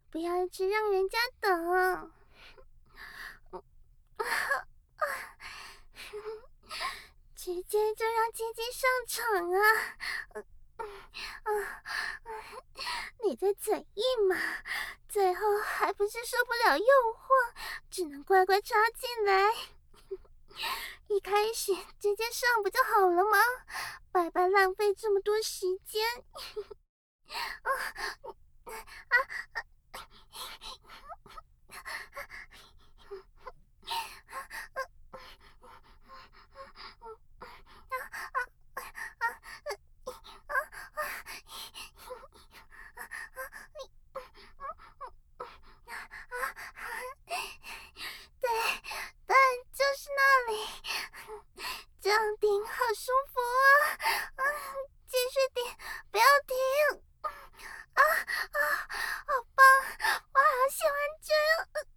不要一直让人家等。直接就让姐姐上场啊！你的嘴硬嘛，最后还不是受不了诱惑，只能乖乖插进来。一开始直接上不就好了吗？白白浪费这么多时间。对，对，就是那里，这样顶好舒服啊！继续顶，不要停！好棒，我好喜欢这样。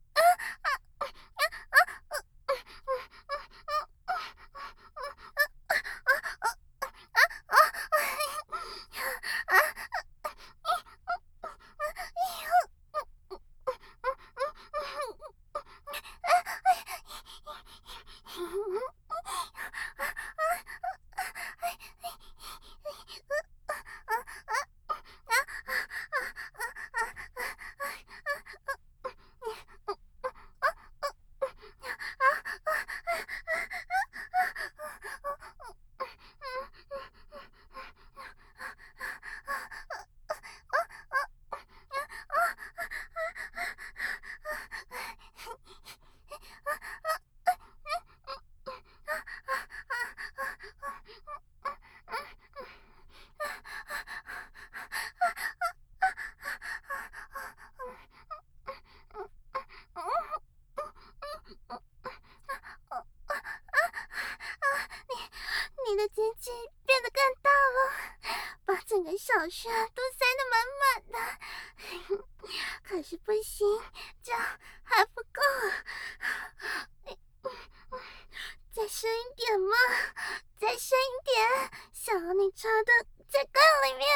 你的鸡鸡变得更大了，把整个小穴都塞得满满的。可是不行，这样还不够，再深一点嘛，再深一点，想要你插的在更里面。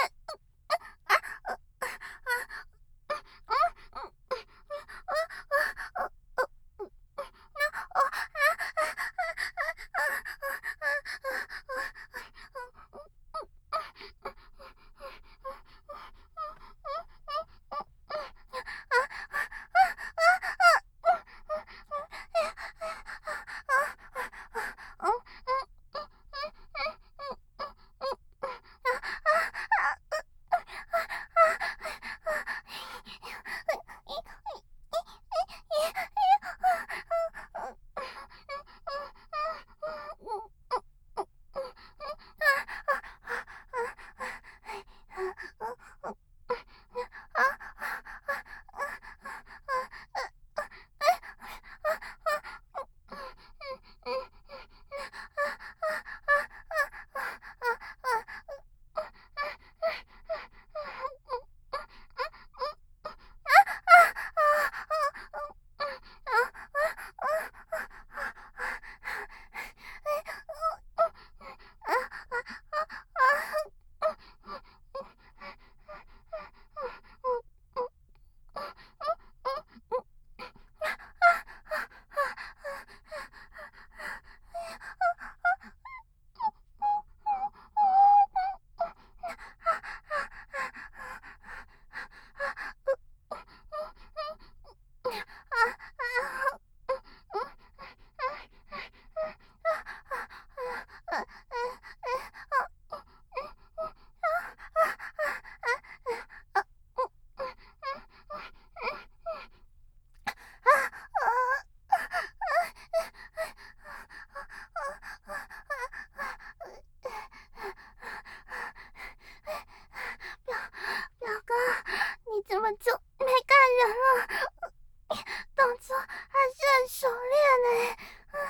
表哥，你怎么就没干人了？动作还是很熟练呢。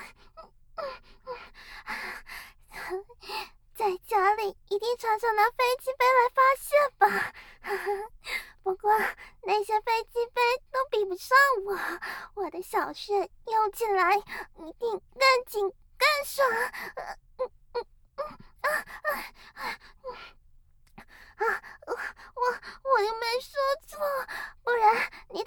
在家里一定常常拿飞机杯来发泄吧。不过那些飞机杯都比不上我的小穴用起来一定更紧更爽。我又没说错，不然你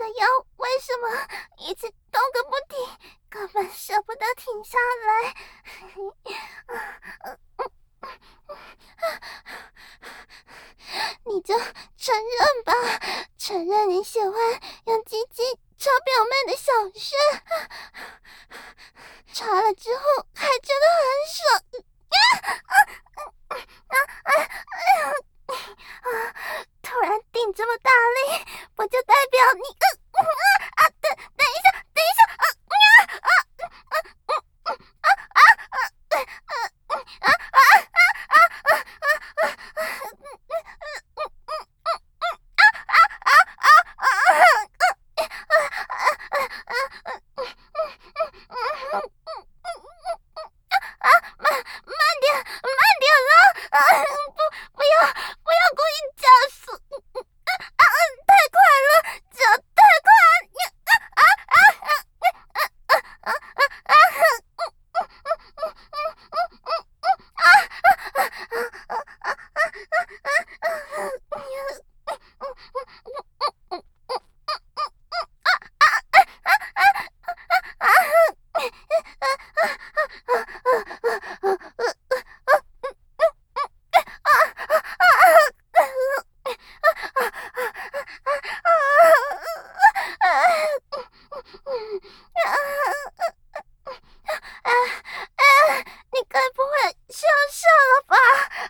就承认吧，承认你喜欢用鸡鸡插表妹的小穴，插了之后还觉得很爽。突然顶这么大力，不就代表你等一下，等一下，你该不会是要射了吧？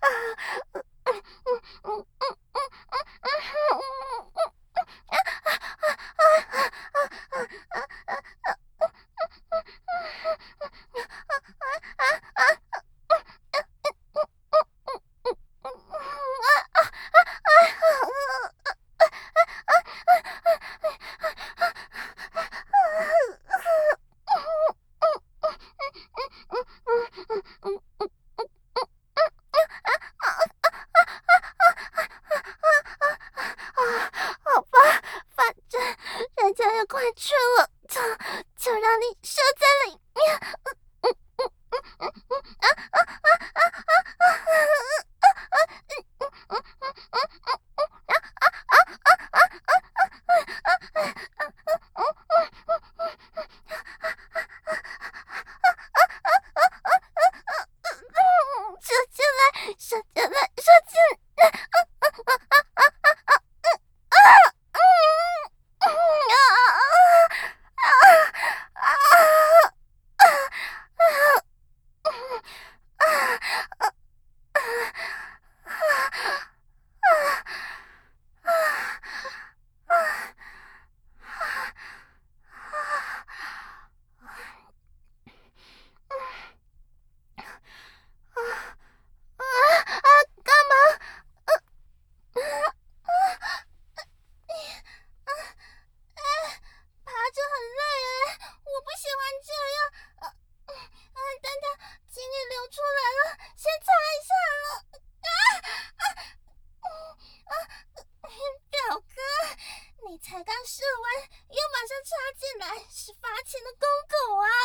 好吧，反正人家也快去了，就让你射在里面。射进来，射进来，射进来！干嘛？爬着很累我不喜欢这样。等等，精液流出来了，先擦一下了。表哥，你才刚射完，又马上插进来，是发情的公狗啊！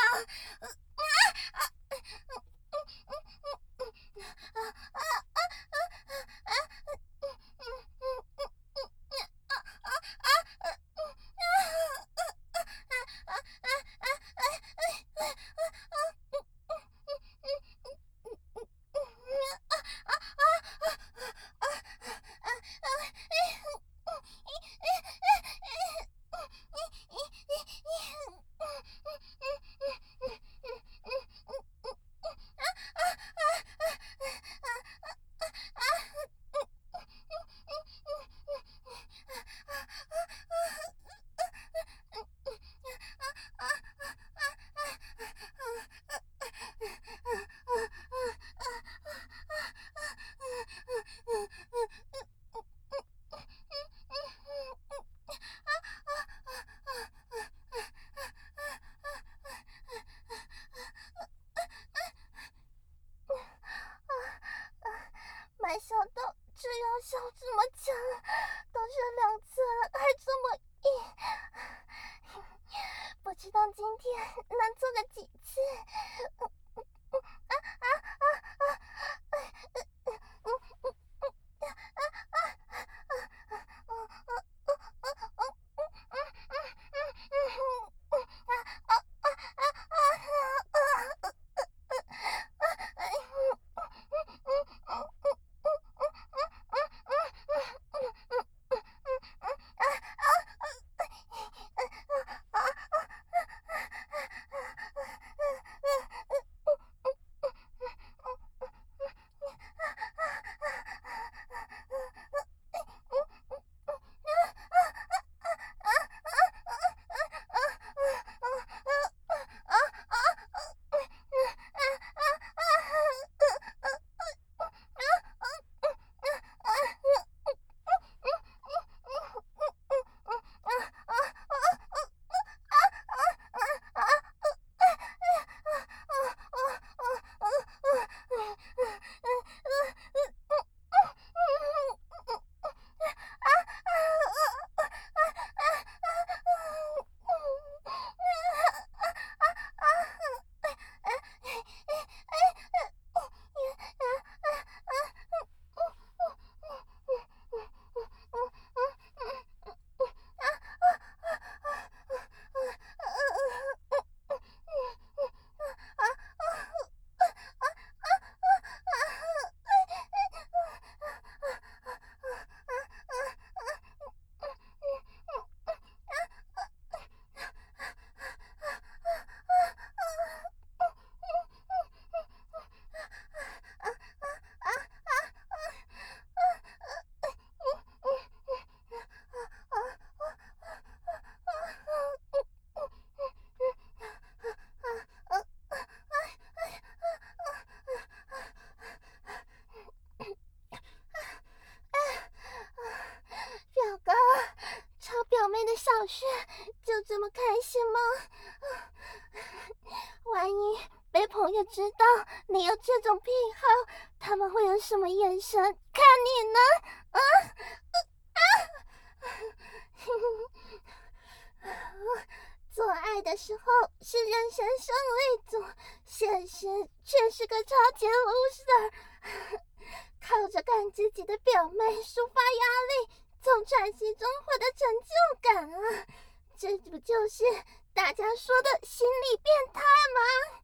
没想到这药效这么强，都射2次了，还这么硬。不知道今天能做个几次。 么开心吗？万一被朋友知道你有这种癖好，他们会有什么眼神看你呢？做爱的时候是人生胜利组，现实却是个超级 loser。靠着干自己的表妹抒发压力，从喘息中获得成就感啊！这不就是大家说的心理变态吗？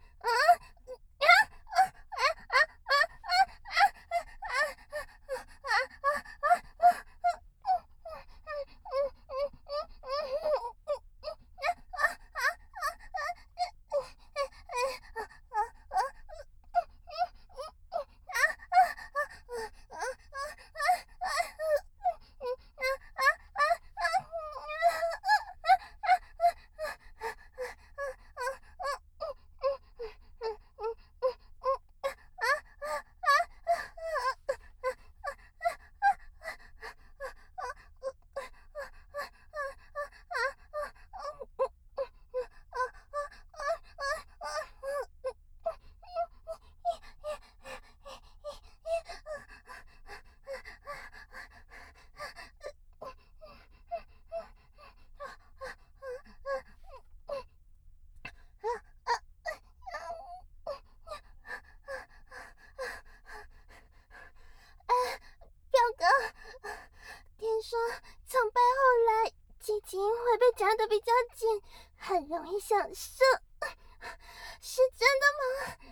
从背后来，鸡精会被夹得比较紧，很容易想射，是真的吗？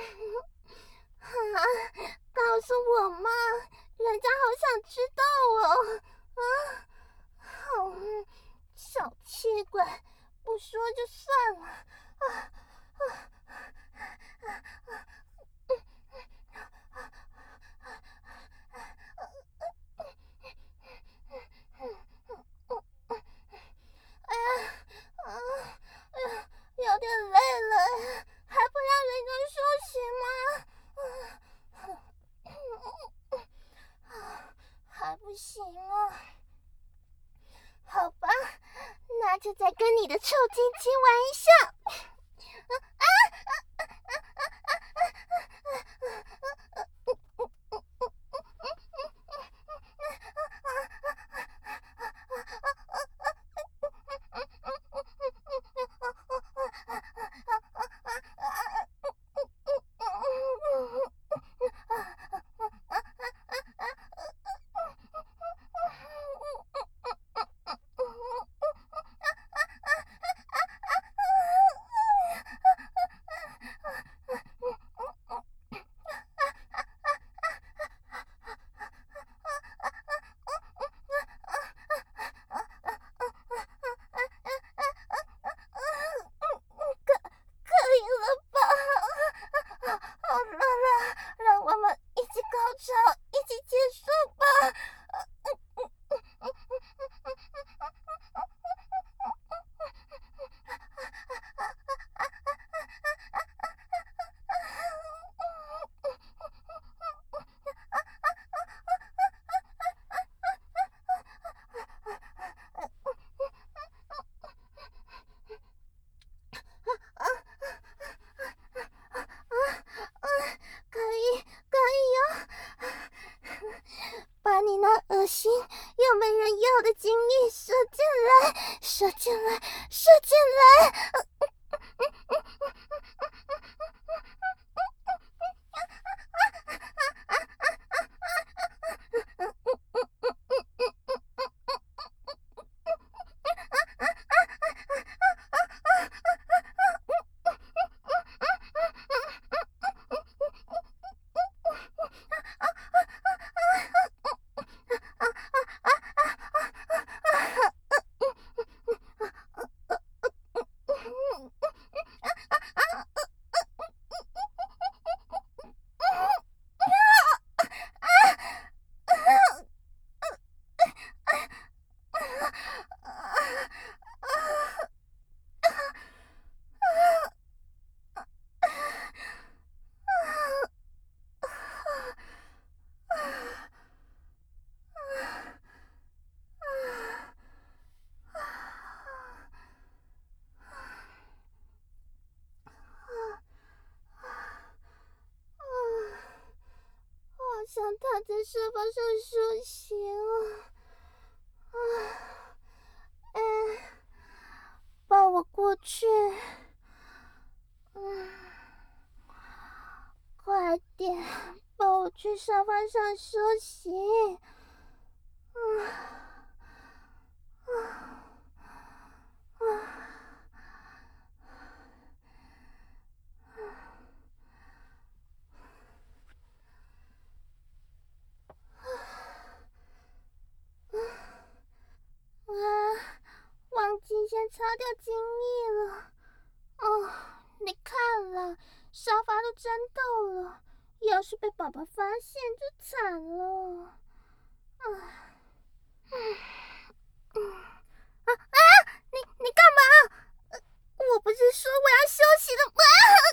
告诉我嘛，人家好想知道哦。小气鬼，不说就算了。有点累了，还不让人家休息吗？还不行啊。好吧，那就再跟你的臭鸡鸡玩一下。把你那恶心又没人要的精液射进来，射进来，射进来！ 躺在沙发上休息抱我过去。快点抱我去沙发上休息。忘记先擦掉精液了。你看啦，沙发都沾到了，要是被宝宝发现就惨了。你干嘛？我不是说我要休息的吗？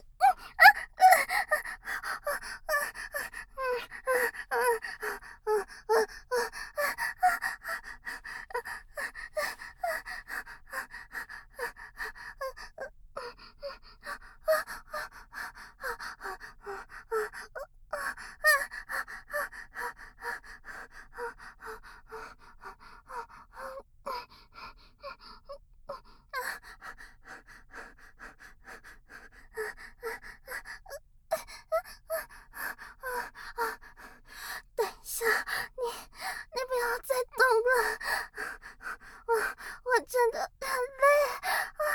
等一下，你不要再动了，我真的很累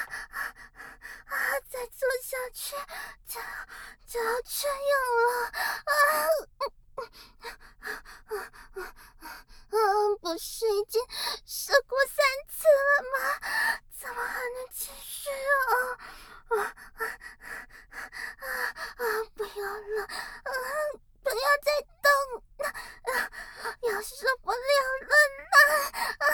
再做下去就要这样了不是已经射过3次了吗？怎么还能继续不要了，不要再动要受不了了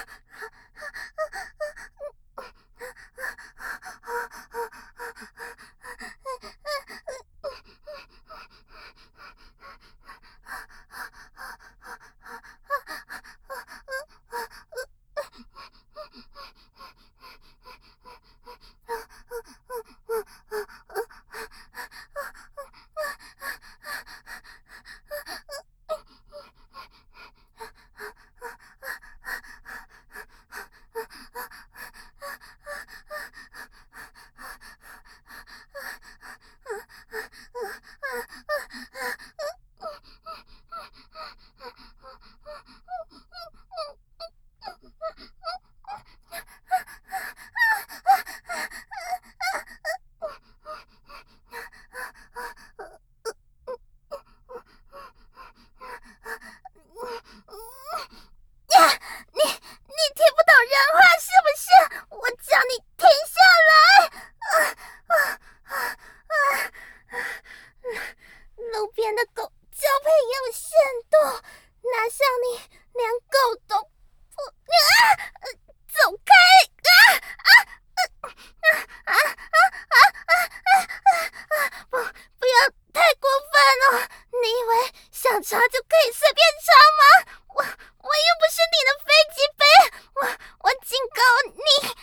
你听不懂人话是不是？我叫你停下来！路边的狗交配也有限度，哪像你连狗都不……走开！不要太过分了！你以为想插就可以随便插吗？我又不是你的飞机杯，我警告你！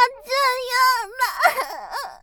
这样了。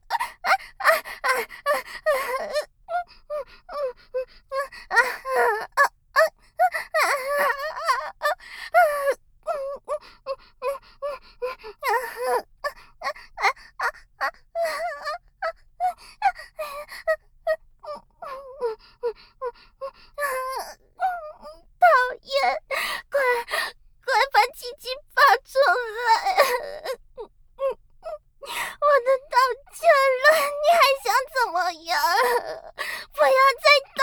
讨厌，快把鸡鸡拔出来！我都道歉了，你还想怎么样？不要再动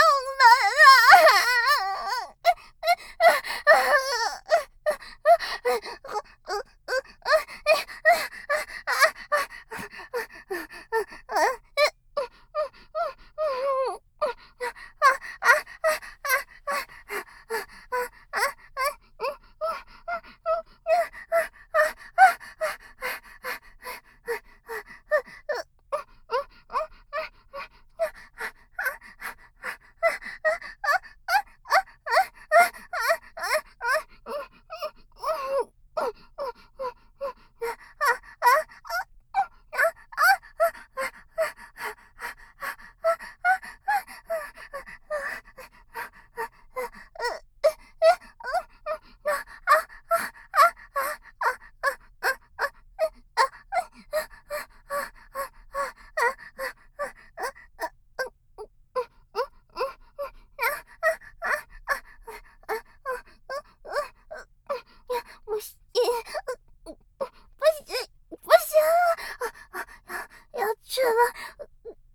不行，不行，不行，要吃了，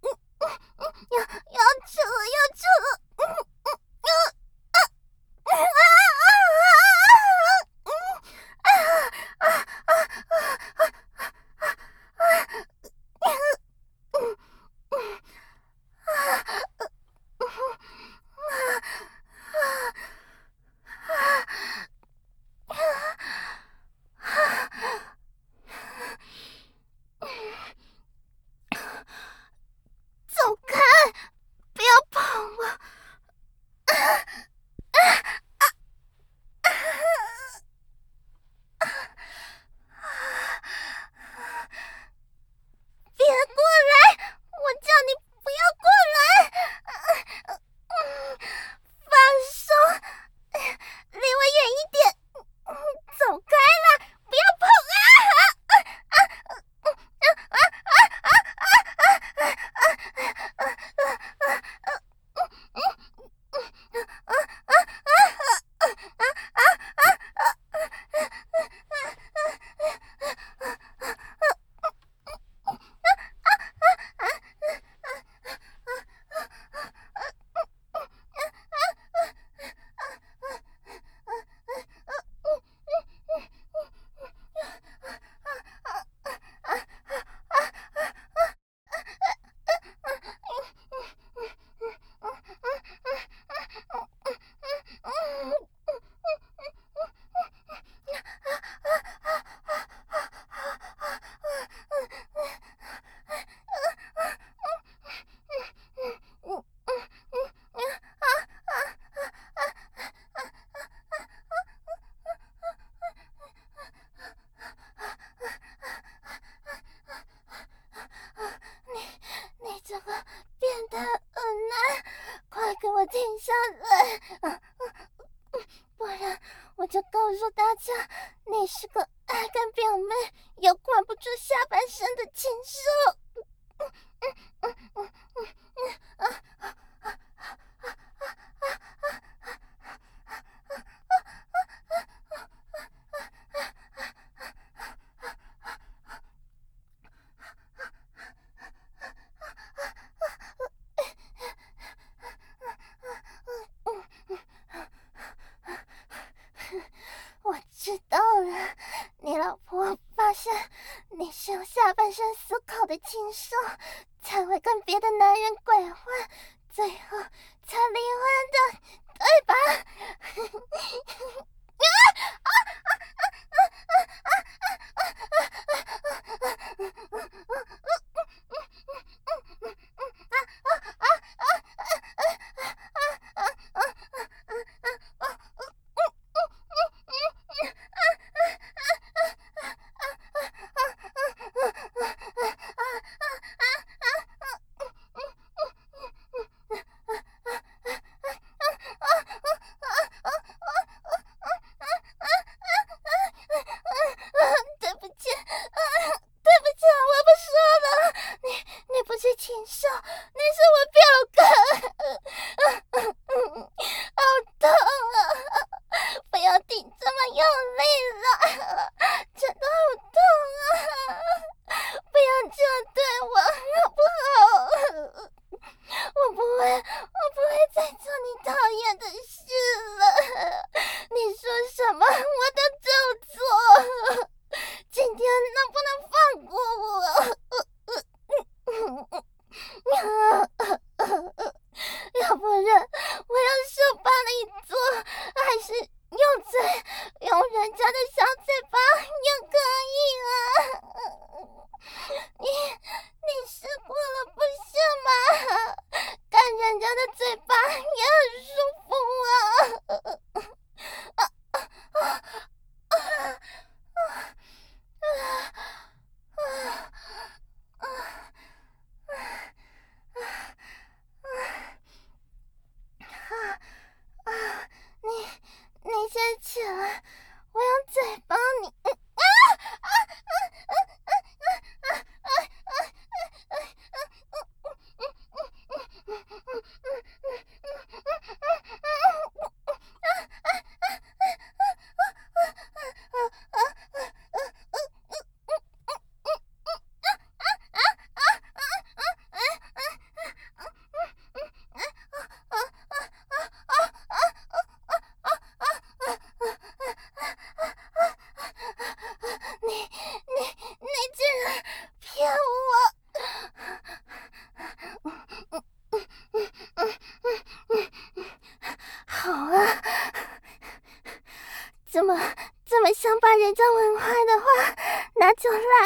要吃了，要吃了。走开！不要碰我！别过来！我叫你不要过来！放手，离我远一点！走开啦！不要碰你这个变态恶男，快给我停下来！不然我就告诉大家，你是个爱干表妹又管不住下半身的禽兽！我知道了，你老婆发现你是用下半身思考的禽兽，才会跟别的男人鬼混，最后才离婚的，对吧？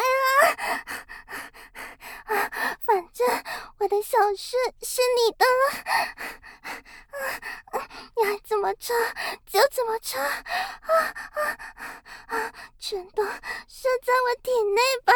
反正我的小事是你的了，你爱怎么插就怎么插，全都射在我体内吧。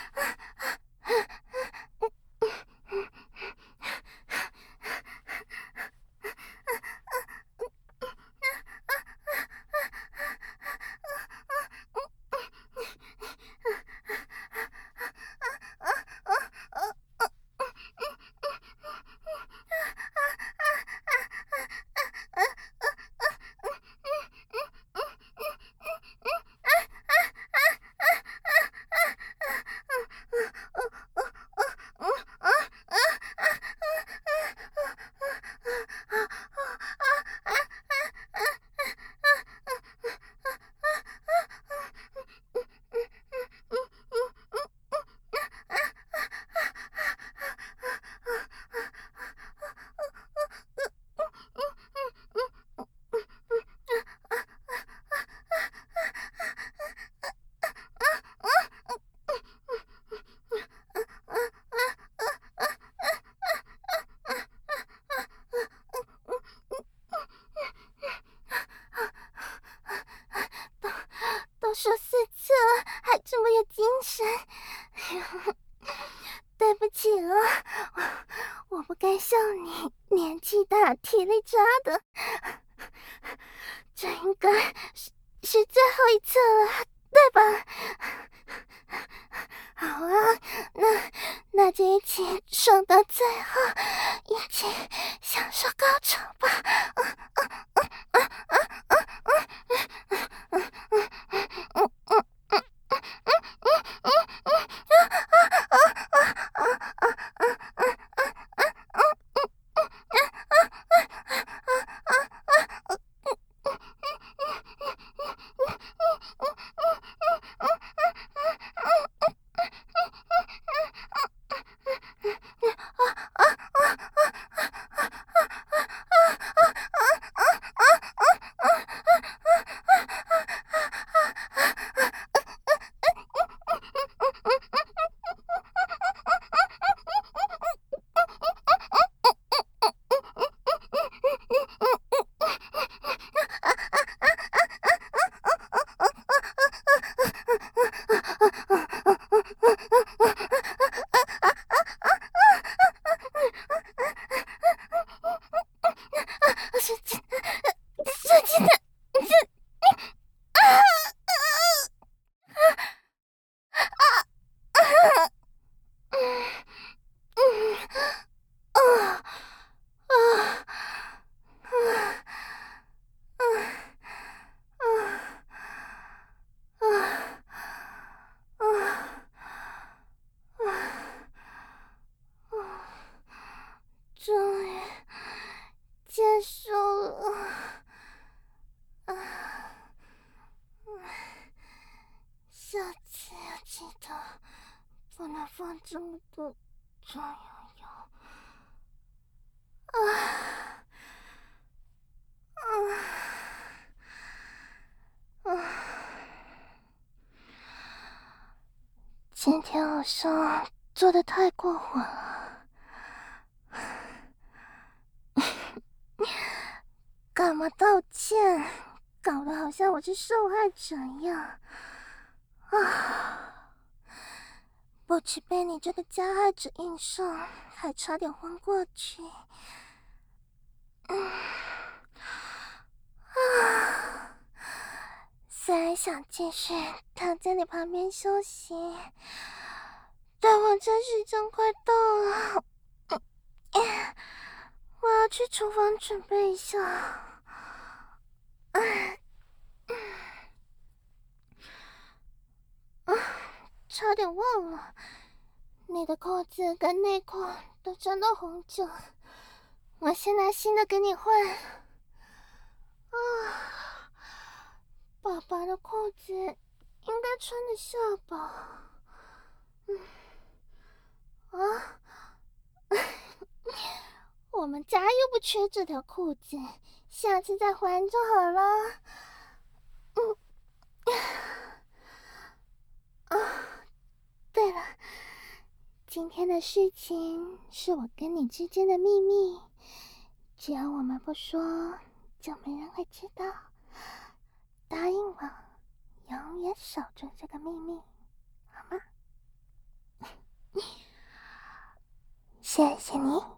都说4次了，还这么有精神。对不起了，我不该像你年纪大体力差的，这应该是最后一次了，对吧？好啊，那就一起爽到最后，一起享受高潮吧。终于结束了，下次要记得不能放这么多壮阳药。今天好像做得太过火了，干嘛道歉？搞得好像我是受害者一样啊！不止被你这个加害者硬上，还差点昏过去。虽然想继续躺在你旁边休息，但我这时间快到了，我要去厨房准备一下。差点忘了，你的裤子跟内裤都沾到红酒，我先拿新的给你换。爸爸的裤子应该穿得下吧？我们家又不缺这条裤子，下次再还就好了。 的事情是我跟你之间的秘密，只要我们不说，就没人会知道。答应我，永远守住这个秘密，好吗？谢谢你。